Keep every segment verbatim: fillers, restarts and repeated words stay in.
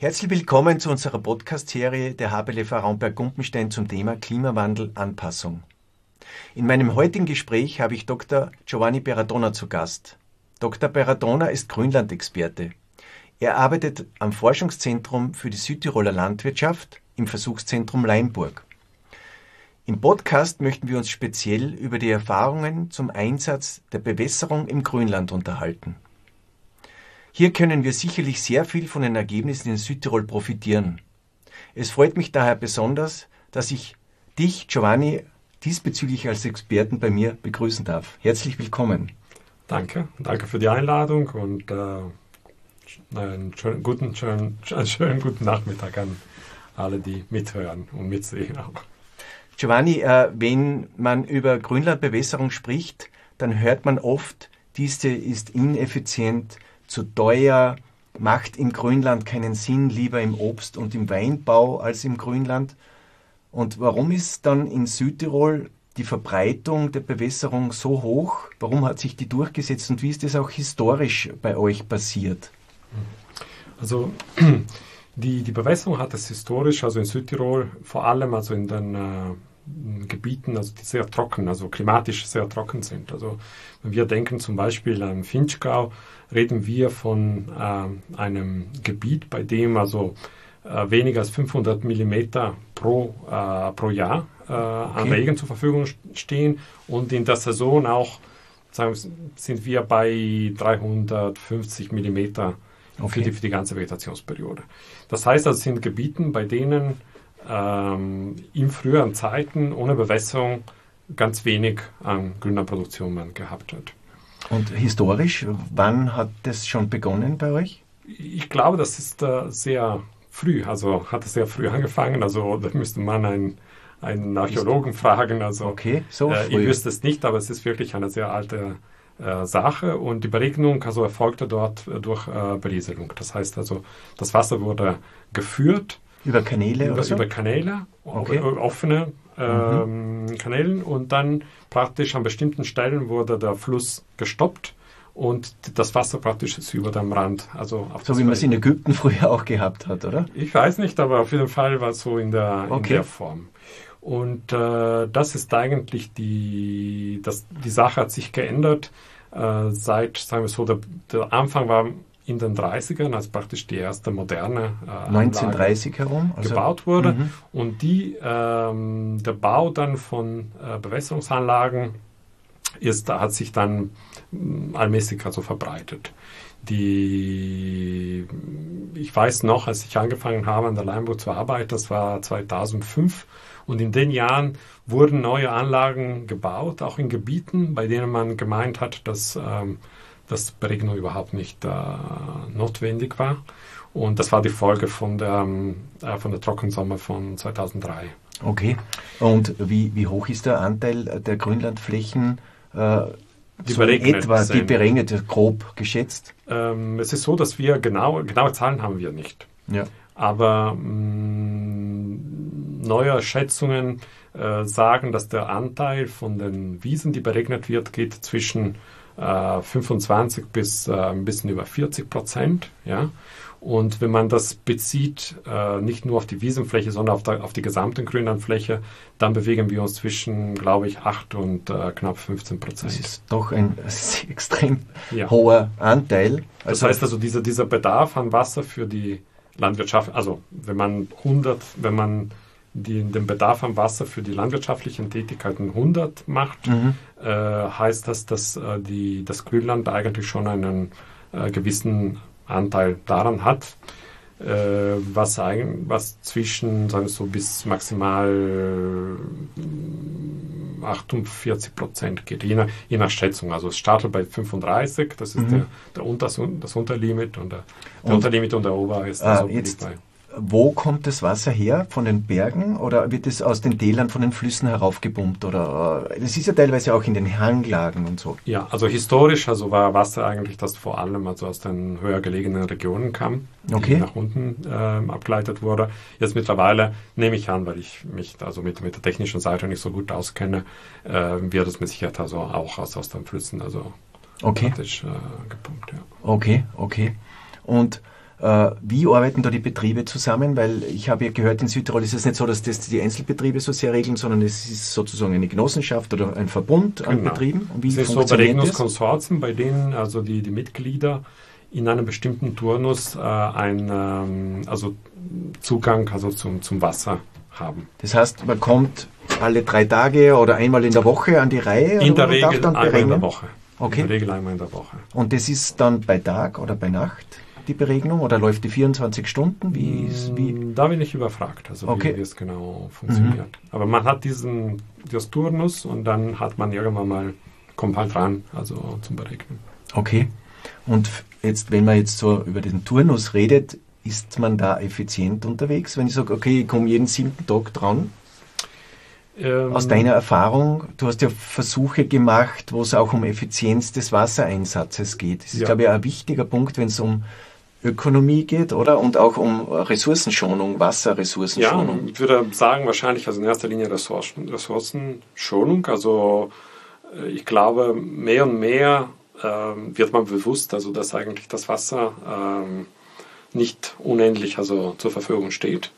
Herzlich willkommen zu unserer Podcast-Serie der H B L V Raumberg-Gumpenstein zum Thema Klimawandel, Anpassung. In meinem heutigen Gespräch habe ich Doktor Giovanni Berradona zu Gast. Doktor Berradona ist Grünlandexperte. Er arbeitet am Forschungszentrum für die Südtiroler Landwirtschaft im Versuchszentrum Leimburg. Im Podcast möchten wir uns speziell über die Erfahrungen zum Einsatz der Bewässerung im Grünland unterhalten. Hier können wir sicherlich sehr viel von den Ergebnissen in Südtirol profitieren. Es freut mich daher besonders, dass ich dich, Giovanni, diesbezüglich als Experten bei mir begrüßen darf. Herzlich willkommen. Danke, danke für die Einladung und äh, einen, schönen, guten, schönen, einen schönen guten Nachmittag an alle, die mithören und mitsehen auch. Giovanni, äh, wenn man über Grünlandbewässerung spricht, dann hört man oft, diese ist ineffizient, zu teuer, macht im Grünland keinen Sinn, lieber im Obst- und im Weinbau als im Grünland. Und warum ist dann in Südtirol die Verbreitung der Bewässerung so hoch? Warum hat sich die durchgesetzt und wie ist das auch historisch bei euch passiert? Also die, die Bewässerung hat es historisch, also in Südtirol, vor allem also in den äh, Gebieten, also die sehr trocken, also klimatisch sehr trocken sind. Also wenn wir denken zum Beispiel an Vinschgau, reden wir von äh, einem Gebiet, bei dem also äh, weniger als fünfhundert Millimeter pro, äh, pro Jahr äh, okay. an Regen zur Verfügung stehen und in der Saison auch sagen wir, sind wir bei dreihundertfünfzig Millimeter okay. für, die, für die ganze Vegetationsperiode. Das heißt, das sind Gebieten, bei denen ähm, in früheren Zeiten ohne Bewässerung ganz wenig an Grünlandproduktion man gehabt hat. Und historisch, wann hat das schon begonnen bei euch? Ich glaube, das ist äh, sehr früh, also hat es sehr früh angefangen, also da müsste man einen, einen Archäologen fragen, also okay, so äh, früh. Ich wüsste es nicht, aber es ist wirklich eine sehr alte äh, Sache und die Beregnung also erfolgte dort äh, durch äh, Berieselung. Das heißt also, das Wasser wurde geführt über Kanäle über, oder so? Über Kanäle, okay. offene ähm, mhm. Kanälen und dann praktisch an bestimmten Stellen wurde der Fluss gestoppt und das Wasser praktisch ist über dem Rand. Also auf so wie man es in Ägypten früher auch gehabt hat, oder? Ich weiß nicht, aber auf jeden Fall war es so in der, okay. in der Form. Und äh, das ist eigentlich die, das, die Sache hat sich geändert äh, seit, sagen wir so, der, der Anfang war in den dreißigern, als praktisch die erste moderne äh, neunzehnhundertdreißig herum also, gebaut wurde. Mhm. Und die, ähm, der Bau dann von äh, Bewässerungsanlagen ist, hat sich dann äh, allmählich also verbreitet. Die, ich weiß noch, als ich angefangen habe an der Leimburg zu arbeiten, das war zweitausendfünf und in den Jahren wurden neue Anlagen gebaut, auch in Gebieten, bei denen man gemeint hat, dass ähm, dass Beregnung überhaupt nicht äh, notwendig war. Und das war die Folge von der, äh, von der Trockensommer von zweitausenddrei. Okay. Und wie, wie hoch ist der Anteil der Grünlandflächen, äh, die so in etwa, die beregnet, grob geschätzt? Ähm, es ist so, dass wir genau, genaue Zahlen haben wir nicht. Ja. Aber mh, neue Schätzungen äh, sagen, dass der Anteil von den Wiesen, die beregnet wird, geht zwischen fünfundzwanzig bis äh, ein bisschen über vierzig Prozent. Ja? Und wenn man das bezieht, äh, nicht nur auf die Wiesenfläche, sondern auf, der, auf die gesamte Grünlandfläche, dann bewegen wir uns zwischen, glaube ich, acht und äh, knapp fünfzehn Prozent. Das ist doch ein extrem ja. hoher Anteil. Also das heißt also, dieser, dieser Bedarf an Wasser für die Landwirtschaft, also wenn man hundert, wenn man die, den Bedarf an Wasser für die landwirtschaftlichen Tätigkeiten hundert macht, mhm. äh, heißt das, dass äh, die, das Grünland eigentlich schon einen äh, gewissen Anteil daran hat, äh, was, eigen, was zwischen, sagen wir so, bis maximal achtundvierzig Prozent geht, je nach, je nach Schätzung. Also es startet bei fünfunddreißig, das ist mhm. der, der Unter, das Unterlimit und der, der und, Unterlimit und der Ober ist also jetzt bei. Wo kommt das Wasser her? Von den Bergen oder wird es aus den Tälern von den Flüssen heraufgepumpt? Oder das ist ja teilweise auch in den Hanglagen und so. Ja, also historisch also war Wasser eigentlich, das vor allem also aus den höher gelegenen Regionen kam, okay. die nach unten äh, abgeleitet wurde. Jetzt mittlerweile nehme ich an, weil ich mich also mit, mit der technischen Seite nicht so gut auskenne, äh, wird es mit Sicherheit also auch aus, aus den Flüssen also okay. praktisch äh, gepumpt. Ja. Okay, okay. Und Äh, wie arbeiten da die Betriebe zusammen? Weil ich habe ja gehört, in Südtirol ist es nicht so, dass das die Einzelbetriebe so sehr regeln, sondern es ist sozusagen eine Genossenschaft oder ein Verbund an Genau. Betrieben. Und wie es ist so funktioniert das? Beregnungskonsortien, bei denen also die, die Mitglieder in einem bestimmten Turnus äh, ein, ähm, also Zugang also zum, zum Wasser haben. Das heißt, man kommt alle drei Tage oder einmal in der Woche an die Reihe? In oder der Regel dann einmal beregnen? in der Woche. Okay. In der Regel einmal in der Woche. Und das ist dann bei Tag oder bei Nacht die Beregnung oder läuft die vierundzwanzig Stunden? Wie ist, wie? Da bin ich überfragt, also Okay. wie, wie es genau funktioniert. Mhm. Aber man hat diesen das Turnus und dann hat man irgendwann mal, kommt halt ran, also zum Berechnen. Okay. Und jetzt, wenn man jetzt so über den Turnus redet, ist man da effizient unterwegs? Wenn ich sage, okay, ich komme jeden siebten Tag dran? Ähm, Aus deiner Erfahrung, du hast ja Versuche gemacht, wo es auch um Effizienz des Wassereinsatzes geht. Das ist, Ja. glaube ich, ein wichtiger Punkt, wenn es um Ökonomie geht, oder? Und auch um Ressourcenschonung, Ja, Wasserressourcenschonung. ich würde sagen, wahrscheinlich also in erster Linie Ressourcen, Ressourcenschonung. Also äh, ich glaube, mehr und mehr ähm, wird man bewusst, also dass eigentlich das Wasser ähm, nicht unendlich also zur Verfügung steht.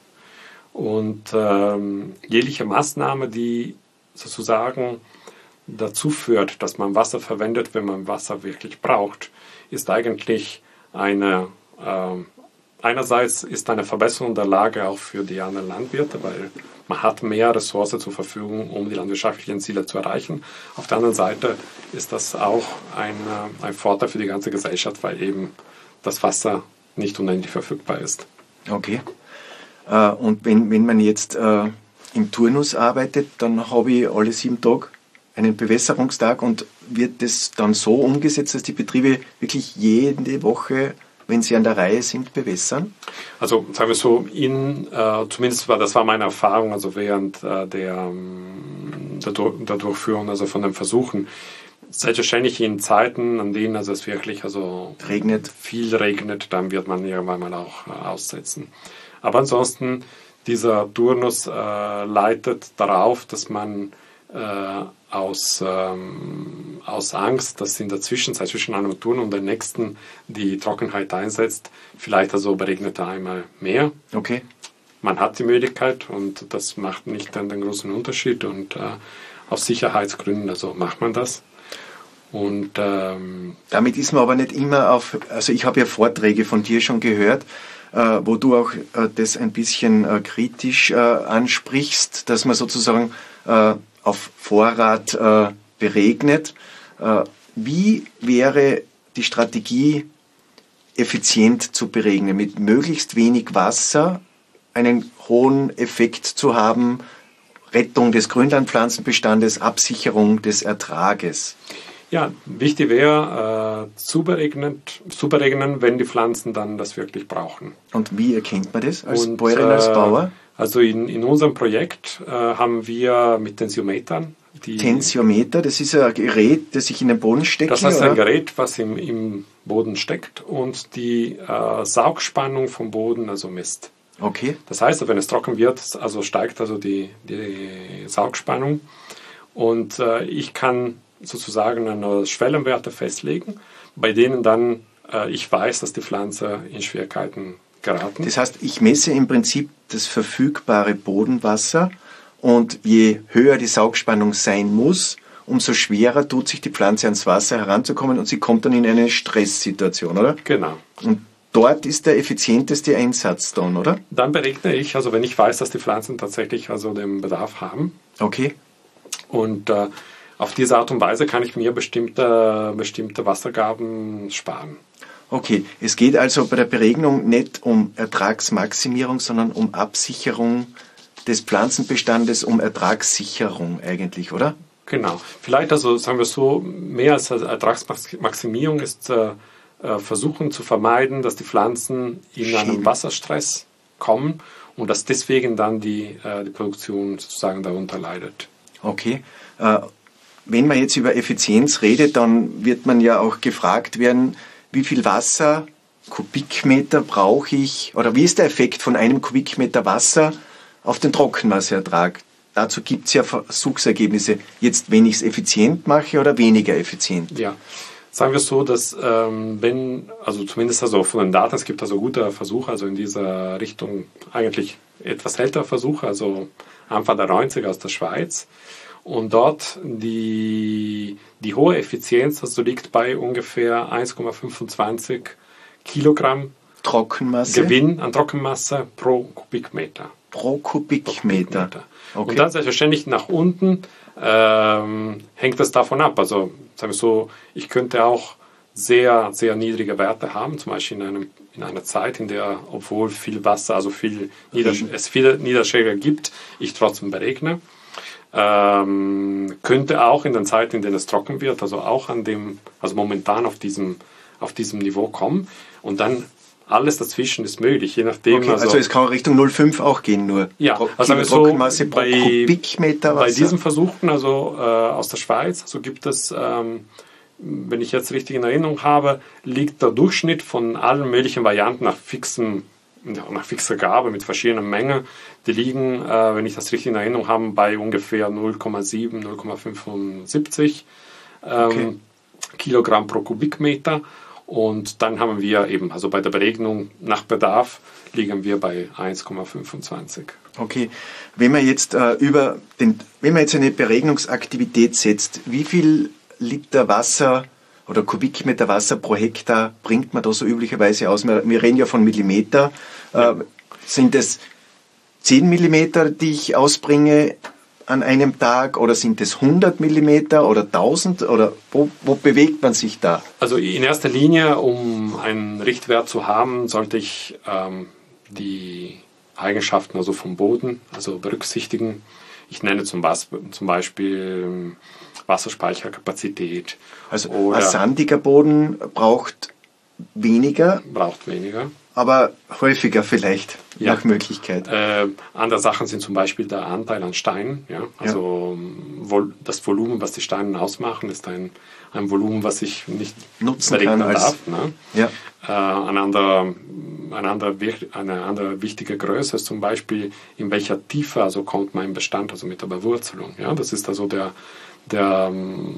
Und ähm, jegliche Maßnahme, die sozusagen dazu führt, dass man Wasser verwendet, wenn man Wasser wirklich braucht, ist eigentlich eine, äh, einerseits ist eine Verbesserung der Lage auch für die anderen Landwirte, weil man hat mehr Ressourcen zur Verfügung, um die landwirtschaftlichen Ziele zu erreichen. Auf der anderen Seite ist das auch ein, äh, ein Vorteil für die ganze Gesellschaft, weil eben das Wasser nicht unendlich verfügbar ist. Okay. Äh, und wenn, wenn man jetzt äh, im Turnus arbeitet, dann habe ich alle sieben Tage einen Bewässerungstag und wird das dann so umgesetzt, dass die Betriebe wirklich jede Woche, wenn sie an der Reihe sind, bewässern? Also sagen wir so, in, äh, zumindest war das war meine Erfahrung, also während äh, der, ähm, der, Dur- der Durchführung, also von den Versuchen, selbstverständlich in Zeiten, an denen also es wirklich also Regnet. viel regnet, dann wird man irgendwann mal auch äh, aussetzen. Aber ansonsten, dieser Turnus äh, leitet darauf, dass man äh, aus, ähm, aus Angst, dass in der Zwischenzeit zwischen einem Turn und dem nächsten die Trockenheit einsetzt, vielleicht also beregnet er einmal mehr. Okay. Man hat die Möglichkeit und das macht nicht dann den großen Unterschied und äh, aus Sicherheitsgründen also macht man das. Und ähm, Damit ist man aber nicht immer auf, also ich habe ja Vorträge von dir schon gehört, äh, wo du auch äh, das ein bisschen äh, kritisch äh, ansprichst, dass man sozusagen äh, auf Vorrat äh, beregnet. Äh, wie wäre die Strategie, effizient zu beregnen, mit möglichst wenig Wasser einen hohen Effekt zu haben, Rettung des Grünlandpflanzenbestandes, Absicherung des Ertrages? ja, wichtig wäre, äh, zu beregnen, zu beregnen, wenn die Pflanzen dann das wirklich brauchen. Und wie erkennt man das als Und, Bäuerin, als äh, Bauer? Also in, in unserem Projekt äh, haben wir mit Tensiometern die... Tensiometer, das ist ein Gerät, das ich in den Boden stecke? Das heißt ein oder? Gerät, was im, im Boden steckt und die äh, Saugspannung vom Boden also misst. Okay. Das heißt, wenn es trocken wird, also steigt also die, die Saugspannung und äh, ich kann sozusagen eine Schwellenwerte festlegen, bei denen dann äh, ich weiß, dass die Pflanze in Schwierigkeiten geraten. Das heißt, ich messe im Prinzip das verfügbare Bodenwasser und je höher die Saugspannung sein muss, umso schwerer tut sich die Pflanze ans Wasser heranzukommen und sie kommt dann in eine Stresssituation, oder? Genau. Und dort ist der effizienteste Einsatz dann, oder? Dann beregne ich, also wenn ich weiß, dass die Pflanzen tatsächlich also den Bedarf haben Okay. und äh, auf diese Art und Weise kann ich mir bestimmte, bestimmte Wassergaben sparen. Okay, es geht also bei der Beregnung nicht um Ertragsmaximierung, sondern um Absicherung des Pflanzenbestandes, um Ertragssicherung eigentlich, oder? Genau. Vielleicht also, sagen wir so, mehr als Ertragsmaximierung ist äh, äh, versuchen zu vermeiden, dass die Pflanzen in Schieben. einen Wasserstress kommen und dass deswegen dann die, äh, die Produktion sozusagen darunter leidet. Okay. Äh, wenn man jetzt über Effizienz redet, dann wird man ja auch gefragt werden, wie viel Wasser, Kubikmeter brauche ich, oder wie ist der Effekt von einem Kubikmeter Wasser auf den Trockenmasseertrag? Dazu gibt es ja Versuchsergebnisse. Jetzt, wenn ich es effizient mache oder weniger effizient? Ja, Sagen wir so, dass ähm, wenn, also zumindest also von den Daten, es gibt also gute Versuche, also in dieser Richtung eigentlich etwas ältere Versuche, also Anfang der neunziger aus der Schweiz. Und dort die, die hohe Effizienz also liegt bei ungefähr eins Komma fünfundzwanzig Kilogramm Trockenmasse? Gewinn an Trockenmasse pro Kubikmeter. Pro Kubikmeter. Kubikmeter. Okay. Und dann selbstverständlich nach unten ähm, hängt es davon ab. Also sagen wir so, ich könnte auch sehr, sehr niedrige Werte haben, zum Beispiel in, einem, in einer Zeit, in der, obwohl viel Wasser, also viel Niedersch- es viele Niederschläge gibt, ich trotzdem beregne. Ähm, könnte auch in den Zeiten, in denen es trocken wird, also auch an dem, also momentan auf diesem, auf diesem Niveau kommen. Und dann alles dazwischen ist möglich, je nachdem. Okay, also, also es kann Richtung null Komma fünf auch gehen, nur ja, pro, also Kilo so Trockenmasse pro bei, Kubikmeter Wasser. Bei diesen Versuchen, also äh, aus der Schweiz, also gibt es, ähm, wenn ich jetzt richtig in Erinnerung habe, liegt der Durchschnitt von allen möglichen Varianten nach fixen, nach fixer Gabe mit verschiedenen Mengen, die liegen, äh, wenn ich das richtig in Erinnerung habe, bei ungefähr null Komma sieben, null Komma fünfundsiebzig ähm, okay. Kilogramm pro Kubikmeter. Und dann haben wir eben, also bei der Beregnung nach Bedarf, liegen wir bei eins Komma fünfundzwanzig. Okay, wenn man jetzt äh, über den, wenn man jetzt eine Beregnungsaktivität setzt, wie viel Liter Wasser oder Kubikmeter Wasser pro Hektar bringt man da so üblicherweise aus? Wir, wir reden ja von Millimeter. Ja. Äh, sind es zehn Millimeter, die ich ausbringe an einem Tag, oder sind es hundert Millimeter oder tausend, oder wo, wo bewegt man sich da? Also in erster Linie, um einen Richtwert zu haben, sollte ich ähm, die Eigenschaften also vom Boden also berücksichtigen. Ich nenne zum, zum Beispiel Wasserspeicherkapazität. Also ein sandiger Boden braucht weniger. Braucht weniger. Aber häufiger vielleicht, ja. nach Möglichkeit. Äh, andere Sachen sind zum Beispiel der Anteil an Steinen. Ja? Also ja. das Volumen, was die Steine ausmachen, ist ein, ein Volumen, was ich nicht nutzen kann als, darf. Ne? Ja. Äh, ein anderer, ein anderer, eine andere wichtige Größe ist zum Beispiel, in welcher Tiefe also kommt mein Bestand, also mit der Bewurzelung. Ja? Das ist also der, der,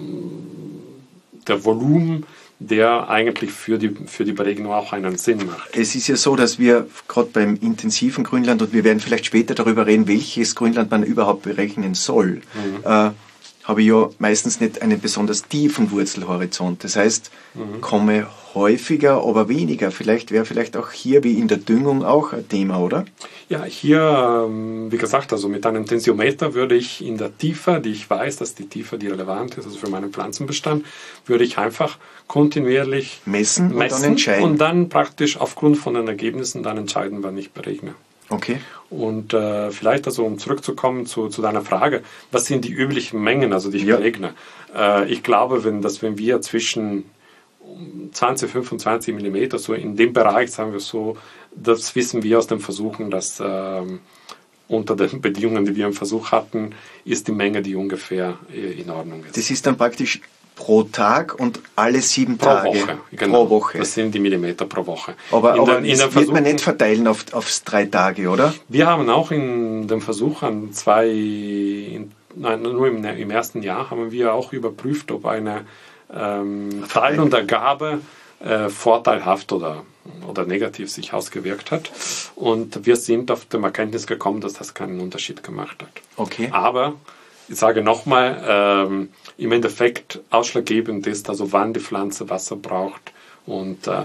der Volumen, der eigentlich für die, für die Beregnung auch einen Sinn macht. Es ist ja so, dass wir gerade beim intensiven Grünland, und wir werden vielleicht später darüber reden, welches Grünland man überhaupt berechnen soll, mhm. äh, habe ich ja meistens nicht einen besonders tiefen Wurzelhorizont. Das heißt, mhm. komme häufiger, aber weniger. Vielleicht wäre vielleicht auch hier wie in der Düngung auch ein Thema, oder? Ja, hier, wie gesagt, also mit einem Tensiometer würde ich in der Tiefe, die ich weiß, dass die Tiefe, die relevant ist, also für meinen Pflanzenbestand, würde ich einfach kontinuierlich messen, messen und dann entscheiden. Und dann praktisch aufgrund von den Ergebnissen dann entscheiden, wann ich beregne. Okay. Und äh, vielleicht also, um zurückzukommen zu, zu deiner Frage, was sind die üblichen Mengen, also die ich ja. beregne? Äh, ich glaube, wenn, dass wenn wir zwischen zwanzig, fünfundzwanzig Millimeter, so in dem Bereich, sagen wir so, das wissen wir aus den Versuchen, dass ähm, unter den Bedingungen, die wir im Versuch hatten, ist die Menge, die ungefähr in Ordnung ist. Das ist dann praktisch pro Tag und alle sieben pro Tage? Woche, genau. Pro Woche. Das sind die Millimeter pro Woche. Aber, in aber den, in das wird man nicht verteilen auf, aufs drei Tage, oder? Wir haben auch in dem Versuch an zwei, in, nein, nur im, im ersten Jahr haben wir auch überprüft, ob eine ähm, Teilung der Gabe äh, vorteilhaft oder, oder negativ sich ausgewirkt hat. Und wir sind auf die Erkenntnis gekommen, dass das keinen Unterschied gemacht hat. Okay. Aber ich sage nochmal, ähm, im Endeffekt ausschlaggebend ist, also wann die Pflanze Wasser braucht und, äh,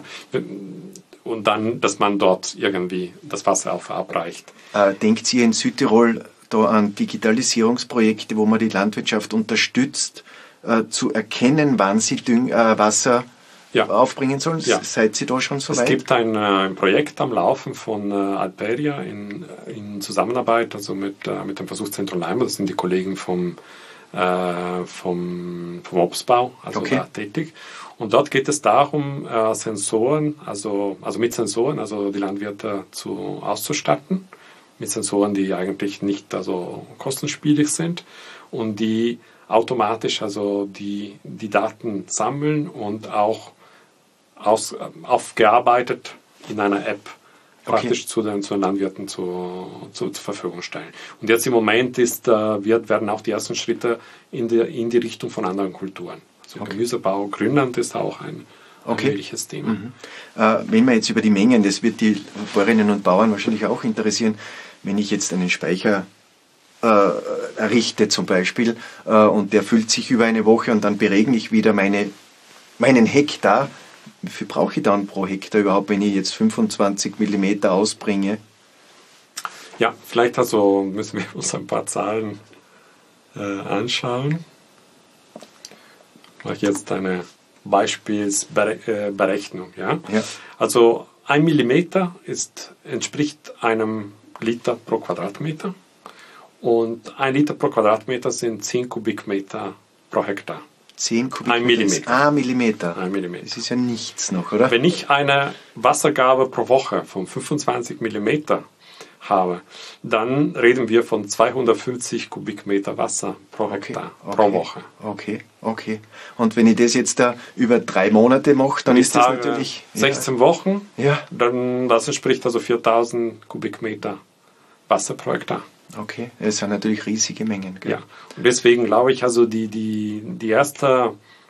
und dann, dass man dort irgendwie das Wasser auch verabreicht. Äh, denkt ihr in Südtirol da an Digitalisierungsprojekte, wo man die Landwirtschaft unterstützt, äh, zu erkennen, wann sie Düng äh, Wasser ja. aufbringen sollen? Ja. Seid ihr da schon so es weit? Es gibt ein, äh, ein Projekt am Laufen von äh, Alperia in, in Zusammenarbeit also mit, äh, mit dem Versuchszentrum Leimer. Das sind die Kollegen vom, äh, vom, vom Obstbau, also okay. da tätig. Und dort geht es darum, äh, Sensoren, also, also mit Sensoren, also die Landwirte zu, auszustatten, mit Sensoren, die eigentlich nicht also kostenspielig sind und die automatisch also die, die Daten sammeln und auch aus, aufgearbeitet in einer App praktisch okay. zu, den, zu den Landwirten zu, zu, zur Verfügung stellen. Und jetzt im Moment ist, äh, wird, werden auch die ersten Schritte in die, in die Richtung von anderen Kulturen. Also okay. Gemüsebau, Grünland ist auch ein, ein okay. mögliches Thema. Mhm. Äh, wenn wir jetzt über die Mengen, das wird die Bäuerinnen und Bauern wahrscheinlich auch interessieren, wenn ich jetzt einen Speicher äh, errichte zum Beispiel äh, und der füllt sich über eine Woche und dann beregne ich wieder meine, meinen Hektar. Wie viel brauche ich dann pro Hektar überhaupt, wenn ich jetzt fünfundzwanzig Millimeter ausbringe? Ja, vielleicht also müssen wir uns ein paar Zahlen äh, anschauen. Ich mache jetzt eine Beispielsberechnung. Ja? Ja. Also ein Millimeter ist, entspricht einem Liter pro Quadratmeter und ein Liter pro Quadratmeter sind zehn Kubikmeter pro Hektar. zehn Kubikmeter? Ein Millimeter. Ah, Millimeter. Ein Millimeter. Das ist ja nichts noch, oder? Wenn ich eine Wassergabe pro Woche von fünfundzwanzig Millimeter habe, dann reden wir von zweihundertfünfzig Kubikmeter Wasser pro Hektar, okay, okay, pro Woche. Okay, okay. Und wenn ich das jetzt da über drei Monate mache, dann Wenn ist ich das sage natürlich... sechzehn Wochen, ja. dann das entspricht also viertausend Kubikmeter Wasser pro Hektar. Okay, das sind natürlich riesige Mengen. Gell? Ja, und deswegen glaube ich, also die, die, die erste,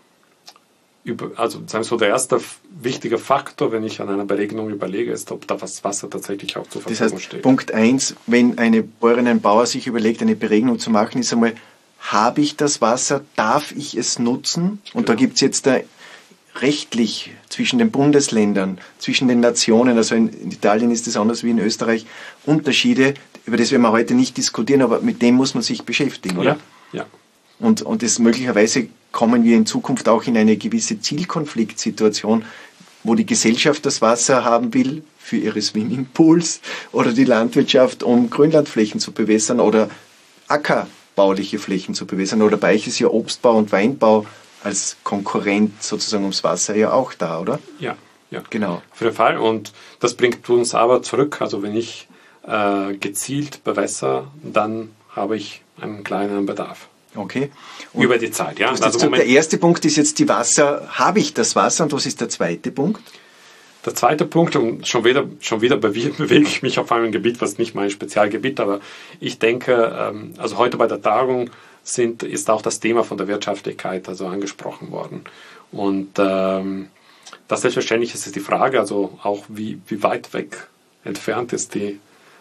also sagen wir so, der erste wichtige Faktor, wenn ich an einer Beregnung überlege, ist, ob da das Wasser tatsächlich auch zur Verfügung das heißt, steht. Punkt eins, wenn eine Bäuerin, ein Bauer sich überlegt, eine Beregnung zu machen, ist einmal, habe ich das Wasser, darf ich es nutzen? Und genau. Da gibt es jetzt da rechtlich zwischen den Bundesländern, zwischen den Nationen, also in, in Italien ist es anders wie in Österreich, Unterschiede, über das werden wir heute nicht diskutieren, aber mit dem muss man sich beschäftigen, oder? Ja, ja. Und, und das möglicherweise kommen wir in Zukunft auch in eine gewisse Zielkonfliktsituation, wo die Gesellschaft das Wasser haben will für ihre Swimmingpools oder die Landwirtschaft, um Grünlandflächen zu bewässern oder ackerbauliche Flächen zu bewässern. Oder bei euch ist ja Obstbau und Weinbau als Konkurrent sozusagen ums Wasser ja auch da, oder? Ja, ja. Genau. Auf jeden Fall. Und das bringt uns aber zurück. Also wenn ich äh, gezielt bewässere, dann habe ich einen kleinen Bedarf. Okay. Und über die Zeit, ja. Also so, der erste Punkt ist jetzt die Wasser. Habe ich das Wasser? Und was ist der zweite Punkt? Der zweite Punkt, und schon wieder, schon wieder bewege ich mich auf einem Gebiet, was nicht mein Spezialgebiet, aber ich denke, also heute bei der Tagung sind, ist auch das Thema von der Wirtschaftlichkeit also angesprochen worden. Und ähm, das selbstverständlich ist es die Frage, also auch wie, wie weit weg entfernt ist die,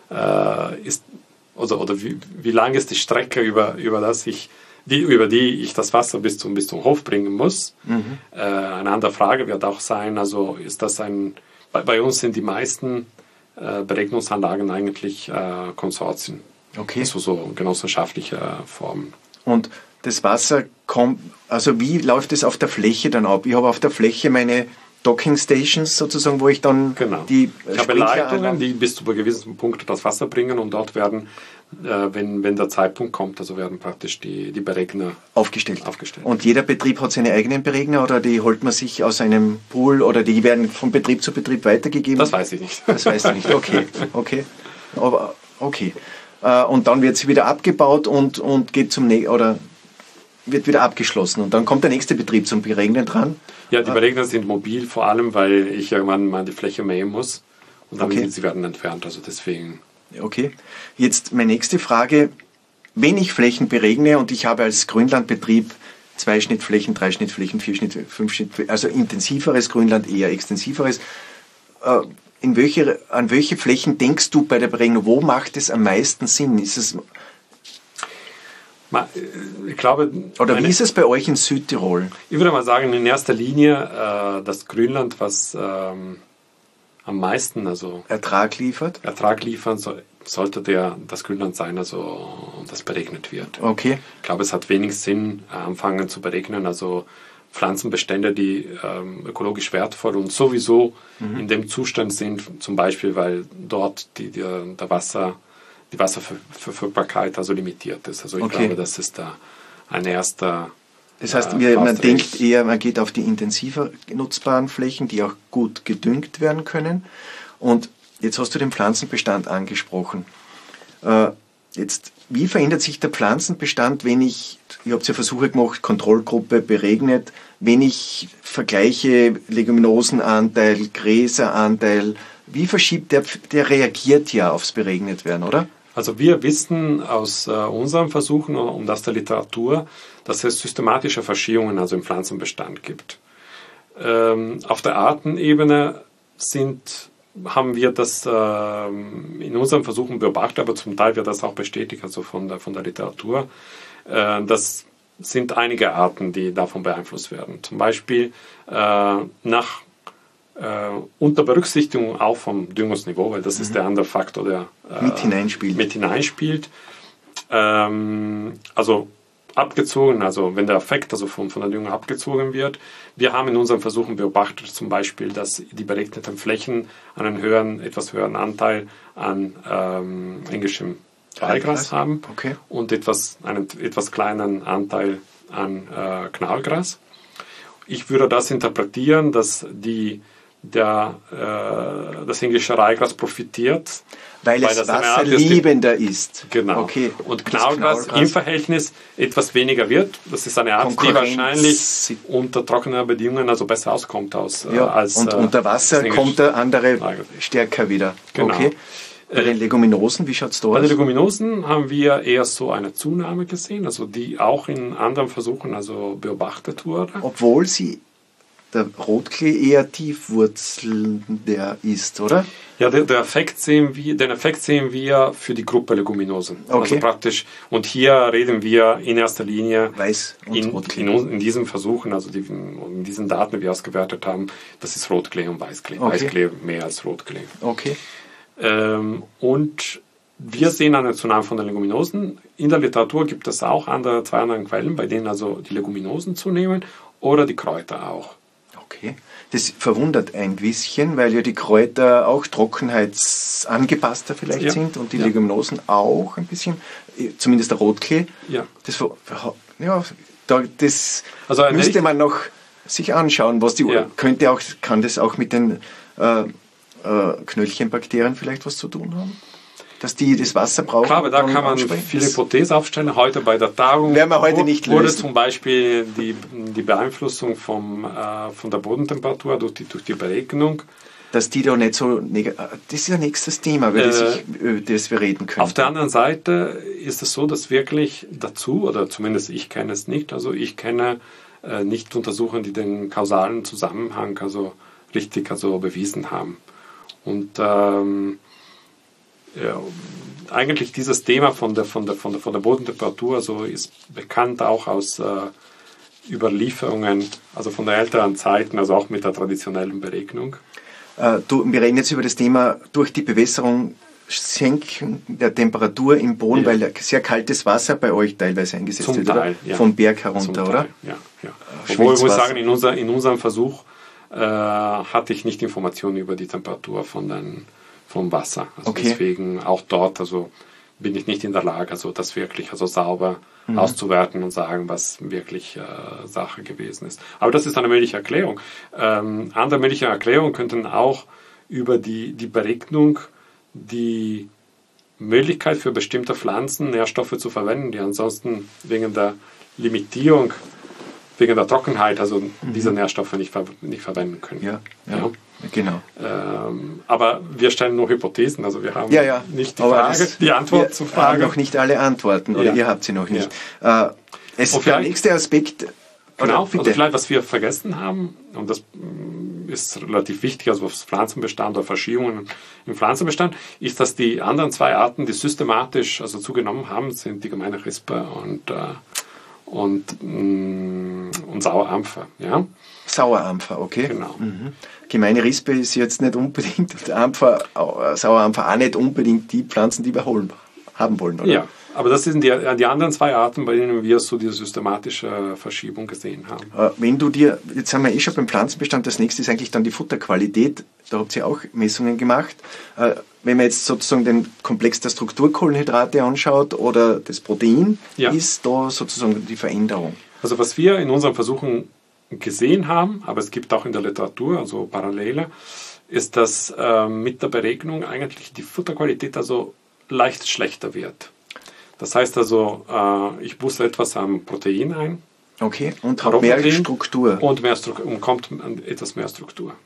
äh, ist, also, oder wie, wie lang ist die Strecke, über, über, das ich, die, über die ich das Wasser bis zum, bis zum Hof bringen muss. Mhm. Äh, eine andere Frage wird auch sein, also ist das ein, bei, bei uns sind die meisten äh, Beregnungsanlagen eigentlich äh, Konsortien. Okay. Also so genossenschaftliche Formen. Und das Wasser kommt, also wie läuft es auf der Fläche dann ab? Ich habe auf der Fläche meine Docking Stations sozusagen, wo ich dann genau. die Ich habe Leitungen, die bis zu einem gewissen Punkt das Wasser bringen und dort werden, äh, wenn, wenn der Zeitpunkt kommt, also werden praktisch die, die Beregner aufgestellt. aufgestellt. Und jeder Betrieb hat seine eigenen Beregner oder die holt man sich aus einem Pool oder die werden von Betrieb zu Betrieb weitergegeben? Das weiß ich nicht. Das weiß ich nicht, okay. okay. Aber okay. Und dann wird sie wieder abgebaut und, und geht zum ne- oder wird wieder abgeschlossen. Und dann kommt der nächste Betrieb zum Beregnen dran. Ja, die Beregner sind mobil, vor allem, weil ich irgendwann mal die Fläche mähen muss. Und dann okay. sie werden entfernt, also deswegen. Okay. Jetzt meine nächste Frage. Wenn ich Flächen beregne und ich habe als Grünlandbetrieb zwei Schnittflächen, drei Schnittflächen, vier Schnittflächen, fünf Schnittflächen, also intensiveres Grünland, eher extensiveres, äh, In welche, an welche Flächen denkst du bei der Beregnung? Wo macht es am meisten Sinn? Ist es ich glaube, Oder wie ist es bei euch in Südtirol? Ich würde mal sagen, in erster Linie äh, das Grünland, was ähm, am meisten also Ertrag liefert? Ertrag liefern so, sollte der, das Grünland sein, also das beregnet wird. Okay. Ich glaube, es hat wenig Sinn, äh, anfangen zu beregnen, also Pflanzenbestände, die ähm, ökologisch wertvoll und sowieso mhm. in dem Zustand sind, zum Beispiel, weil dort die, die, der Wasser, die Wasserverfügbarkeit also limitiert ist. Also ich okay. glaube, das ist da ein erster. Das heißt, äh, man denkt eher, man geht auf die intensiver nutzbaren Flächen, die auch gut gedüngt werden können. Und jetzt hast du den Pflanzenbestand angesprochen. Äh, jetzt, wie verändert sich der Pflanzenbestand, wenn ich, ich habe ja Versuche gemacht, Kontrollgruppe beregnet, wenn ich vergleiche Leguminosenanteil, Gräseranteil, wie verschiebt der, der reagiert ja aufs beregnet werden, oder? Also wir wissen aus äh, unseren Versuchen und aus der Literatur, dass es systematische Verschiebungen also im Pflanzenbestand gibt. Ähm, auf der Artenebene sind, haben wir das äh, in unseren Versuchen beobachtet, aber zum Teil wird das auch bestätigt, also von der, von der Literatur. Äh, das sind einige Arten, die davon beeinflusst werden. Zum Beispiel äh, nach Äh, unter Berücksichtigung auch vom Düngungsniveau, weil das mhm. ist der andere Faktor, der äh, mit hineinspielt. Mit hineinspielt. Ähm, also abgezogen, also wenn der Effekt also von, von der Düngung abgezogen wird. Wir haben in unseren Versuchen beobachtet zum Beispiel, dass die beregneten Flächen einen höheren, etwas höheren Anteil an ähm, englischem Reihgras haben okay. und etwas, einen etwas kleineren Anteil an äh, Knallgras. Ich würde das interpretieren, dass die Der, äh, das englische Reihgras profitiert. Weil, weil es wasserliebender ist. Genau. Okay. Und Knallgras im Verhältnis etwas weniger wird. Das ist eine Art, die wahrscheinlich unter trockenen Bedingungen also besser auskommt aus, ja, äh, als und äh, unter Wasser kommt der andere Reihgras stärker wieder. Genau. Okay. Bei den Leguminosen, wie schaut es da aus? Bei den Leguminosen haben wir eher so eine Zunahme gesehen, also die auch in anderen Versuchen also beobachtet wurde. Obwohl sie der Rotklee eher tiefwurzelnder ist, oder? Ja, der, der Effekt sehen wir, den Effekt sehen wir für die Gruppe Leguminosen. Okay. Also praktisch, und hier reden wir in erster Linie Weiß und in, Rotklee. In, in diesen Versuchen, also die, in diesen Daten, die wir ausgewertet haben, das ist Rotklee und Weißklee. Okay. Weißklee mehr als Rotklee. Okay. Ähm, und wir sehen eine Zunahme von den Leguminosen. In der Literatur gibt es auch andere, zwei andere Quellen, bei denen also die Leguminosen zunehmen oder die Kräuter auch. Okay. Das verwundert ein bisschen, weil ja die Kräuter auch trockenheitsangepasster vielleicht ja. sind und die ja. Leguminosen auch ein bisschen, zumindest der Rotklee. Ja. Das, ja, das also müsste man noch sich anschauen, was die ja. könnte auch, kann das auch mit den äh, äh, Knöllchenbakterien vielleicht was zu tun haben? Dass die das Wasser brauchen. Klar, aber da kann man viele Hypothesen aufstellen. Heute bei der Tagung werden wir heute nicht wurde lösen. Zum Beispiel die, die Beeinflussung vom, äh, von der Bodentemperatur durch die, durch die Beregnung. Dass die da nicht so... Das ist ja nächstes Thema, über, äh, das, ich, über das wir reden können. Auf der anderen Seite ist es so, dass wirklich dazu, oder zumindest ich kenne es nicht, also ich kenne äh, nicht Untersuchungen, die den kausalen Zusammenhang also richtig also bewiesen haben. Und ähm, ja, eigentlich dieses Thema von der, von der, von der, von der Bodentemperatur so ist bekannt auch aus äh, Überlieferungen, also von der älteren Zeiten, also auch mit der traditionellen Beregnung. Äh, du, wir reden jetzt über das Thema durch die Bewässerung Senken der Temperatur im Boden, ja. weil sehr kaltes Wasser bei euch teilweise eingesetzt Zum wird, Teil, oder? Ja. Vom Berg herunter, oder? Ja, ja. Obwohl ich muss sagen, in, unser, in unserem Versuch äh, hatte ich nicht Informationen über die Temperatur von den vom Wasser. Also okay. deswegen auch dort, also bin ich nicht in der Lage, also das wirklich also sauber mhm. auszuwerten und sagen, was wirklich äh, Sache gewesen ist. Aber das ist eine mögliche Erklärung. Ähm, andere mögliche Erklärungen könnten auch über die, die Beregnung die Möglichkeit für bestimmte Pflanzen Nährstoffe zu verwenden, die ansonsten wegen der Limitierung, wegen der Trockenheit, also mhm. diese Nährstoffe nicht, ver nicht verwenden können. Ja, ja. ja. Genau. Ähm, aber wir stellen nur Hypothesen, also wir haben ja, ja. nicht die, Frage, die Antwort zur Frage. Wir haben noch nicht alle Antworten, oder ja. ihr habt sie noch nicht. Ja. Äh, es der nächste Aspekt... Genau, also vielleicht, was wir vergessen haben, und das ist relativ wichtig, also aufs Pflanzenbestand oder Verschiebungen im Pflanzenbestand, ist, dass die anderen zwei Arten, die systematisch also zugenommen haben, sind die gemeine Rispe und, äh, und, mh, und Sauerampfer. Ja? Sauerampfer, okay. Genau. Mhm. Gemeine Rispe ist jetzt nicht unbedingt, Ampfer, Sauerampfer auch nicht unbedingt die Pflanzen, die wir holen, haben wollen, oder? Ja, aber das sind die, die anderen zwei Arten, bei denen wir so diese systematische Verschiebung gesehen haben. Wenn du dir, jetzt haben wir eh schon beim Pflanzenbestand, das nächste ist eigentlich dann die Futterqualität, da habt ihr auch Messungen gemacht. Wenn man jetzt sozusagen den Komplex der Strukturkohlenhydrate anschaut oder das Protein, ja. ist da sozusagen die Veränderung? Also was wir in unseren Versuchen gesehen haben, aber es gibt auch in der Literatur, also Parallele, ist, dass äh, mit der Beregnung eigentlich die Futterqualität also leicht schlechter wird. Das heißt also, äh, ich buße etwas am Protein ein. Okay, und habe mehr Struktur. Und, mehr Stru und kommt etwas mehr Struktur.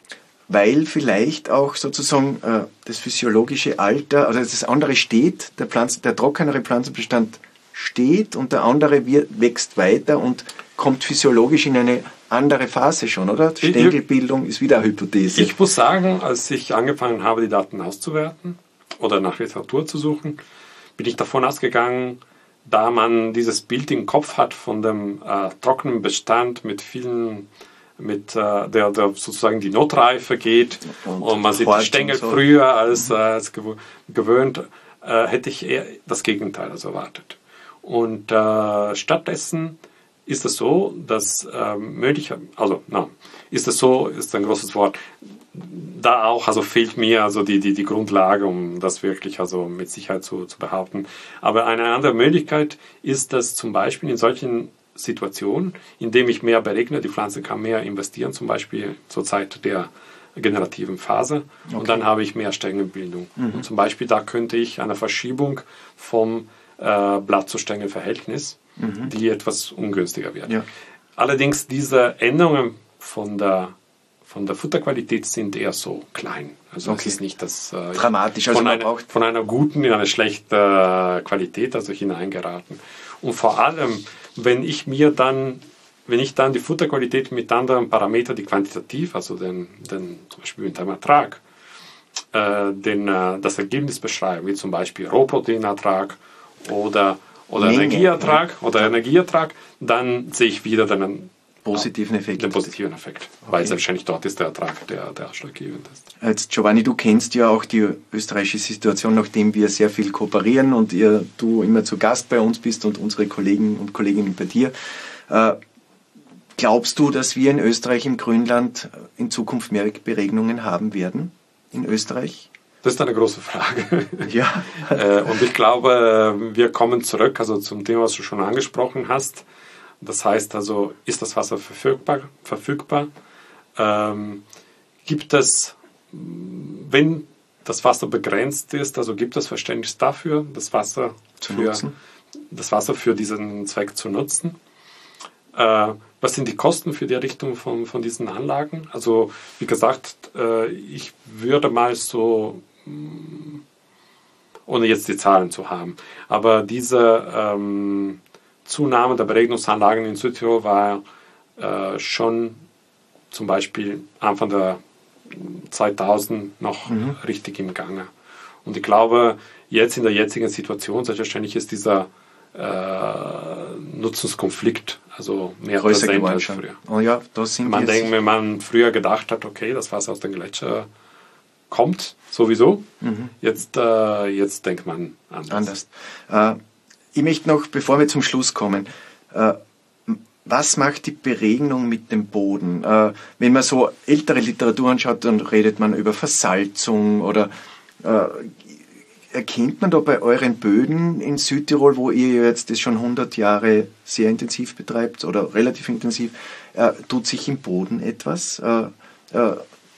weil vielleicht auch sozusagen äh, das physiologische Alter, also das andere steht, der, Pflanzen, der trockenere Pflanzenbestand steht und der andere wird, wächst weiter und kommt physiologisch in eine andere Phase schon, oder? Stängelbildung ist wieder eine Hypothese. Ich muss sagen, als ich angefangen habe, die Daten auszuwerten oder nach Literatur zu suchen, bin ich davon ausgegangen, da man dieses Bild im Kopf hat von dem äh, trockenen Bestand mit vielen, mit äh, der, der sozusagen die Notreife geht und, und man sieht die Stängel so früher als, äh, als gew- gewöhnt, äh, hätte ich eher das Gegenteil also erwartet. Und äh, stattdessen ist es so, dass ähm, möglich, also na, ist es so, ist ein großes Wort, da auch also fehlt mir also die, die, die Grundlage, um das wirklich also mit Sicherheit zu, zu behaupten. Aber eine andere Möglichkeit ist, dass zum Beispiel in solchen Situationen, in denen ich mehr beregne, die Pflanze kann mehr investieren, zum Beispiel zur Zeit der generativen Phase, okay. Und dann habe ich mehr Stängelbildung. Mhm. Und zum Beispiel da könnte ich eine Verschiebung vom äh, Blatt-zu-Stängel-Verhältnis, mhm. die etwas ungünstiger wird. Ja. Allerdings diese Änderungen von der Von der Futterqualität sind eher so klein. Also okay. Es ist nicht das äh, dramatisch. Also von, einer, von einer guten in eine schlechte Qualität also hineingeraten. Und vor allem, wenn ich mir dann, wenn ich dann die Futterqualität mit anderen Parametern, die quantitativ, also den, den zum Beispiel mit dem Ertrag, äh, den, äh, das Ergebnis beschreibe, wie zum Beispiel Rohproteinertrag oder oder Menge, Energieertrag ja. oder Energieertrag, dann sehe ich wieder den positiven Effekt. Den positiven Effekt, okay. Weil selbstverständlich dort ist der Ertrag, der, der ausschlaggebend ist. Jetzt, Giovanni, du kennst ja auch die österreichische Situation, nachdem wir sehr viel kooperieren und ihr, du immer zu Gast bei uns bist und unsere Kollegen und Kolleginnen bei dir. Äh, glaubst du, dass wir in Österreich, im Grünland, in Zukunft mehr Beregnungen haben werden? In Österreich? Das ist eine große Frage. Ja. äh, und ich glaube, wir kommen zurück also zum Thema, was du schon angesprochen hast. Das heißt also, ist das Wasser verfügbar? verfügbar? Ähm, gibt es, wenn das Wasser begrenzt ist, also gibt es Verständnis dafür, das Wasser, zu für, nutzen. das Wasser für diesen Zweck zu nutzen? Äh, was sind die Kosten für die Errichtung von, von diesen Anlagen? Also wie gesagt, äh, ich würde mal so, ohne jetzt die Zahlen zu haben, aber diese ähm, Zunahme der Beregnungsanlagen in Südtirol war äh, schon zum Beispiel Anfang der zweitausend noch mhm. richtig im Gange. Und ich glaube, jetzt in der jetzigen Situation, selbstverständlich ist dieser äh, Nutzungskonflikt also mehr präsent als früher. Oh ja, das sind man denkt, wenn man früher gedacht hat, okay, das Wasser aus den Gletscher kommt sowieso, mhm. jetzt, äh, jetzt denkt man anders. anders. Äh, Ich möchte noch, bevor wir zum Schluss kommen, äh, was macht die Beregnung mit dem Boden? Äh, wenn man so ältere Literatur anschaut, dann redet man über Versalzung oder äh, erkennt man da bei euren Böden in Südtirol, wo ihr jetzt das schon hundert Jahre sehr intensiv betreibt oder relativ intensiv, äh, tut sich im Boden etwas? Äh, äh,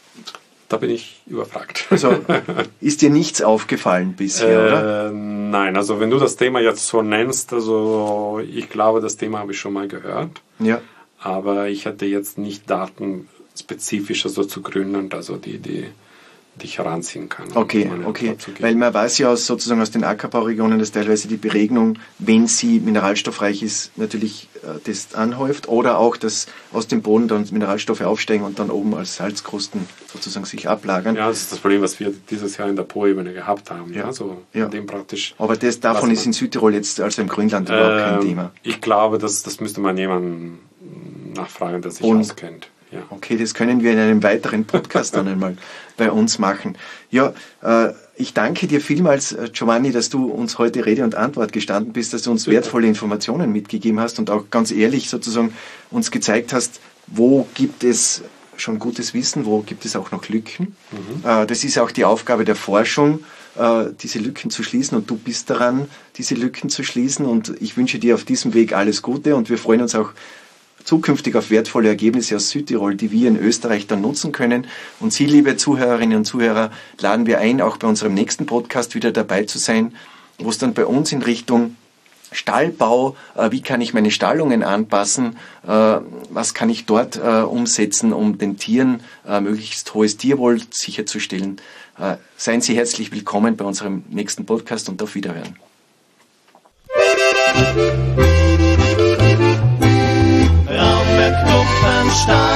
Da bin ich überfragt. Also ist dir nichts aufgefallen bisher, äh, oder? Nein, also wenn du das Thema jetzt so nennst, also ich glaube, das Thema habe ich schon mal gehört. Ja. Aber ich hatte jetzt nicht Daten spezifisch also zu Grünland, also die, die, die ich heranziehen kann. Okay, okay. Weil man weiß ja aus, sozusagen aus den Ackerbauregionen, dass teilweise die Beregnung, wenn sie mineralstoffreich ist, natürlich äh, das anhäuft oder auch, dass aus dem Boden dann Mineralstoffe aufsteigen und dann oben als Salzkrusten sozusagen sich ablagern. Ja, das ist das Problem, was wir dieses Jahr in der Po-Ebene gehabt haben. Ja. Also ja. Dem praktisch. Aber das, davon ist in Südtirol jetzt, also im Grünland, überhaupt äh, kein Thema. Ich glaube, das, das müsste man jemanden nachfragen, der sich und auskennt. Ja. Okay, das können wir in einem weiteren Podcast dann einmal bei uns machen. Ja, äh, ich danke dir vielmals, Giovanni, dass du uns heute Rede und Antwort gestanden bist, dass du uns wertvolle Informationen mitgegeben hast und auch ganz ehrlich sozusagen uns gezeigt hast, wo gibt es schon gutes Wissen, wo gibt es auch noch Lücken. Mhm. Äh, das ist auch die Aufgabe der Forschung, äh, diese Lücken zu schließen und du bist daran, diese Lücken zu schließen und ich wünsche dir auf diesem Weg alles Gute und wir freuen uns auch zukünftig auf wertvolle Ergebnisse aus Südtirol, die wir in Österreich dann nutzen können. Und Sie, liebe Zuhörerinnen und Zuhörer, laden wir ein, auch bei unserem nächsten Podcast wieder dabei zu sein, wo es dann bei uns in Richtung Stallbau, äh, wie kann ich meine Stallungen anpassen, äh, was kann ich dort äh, umsetzen, um den Tieren äh, möglichst hohes Tierwohl sicherzustellen. Äh, seien Sie herzlich willkommen bei unserem nächsten Podcast und auf Wiederhören. Raumberg Kupfenstein.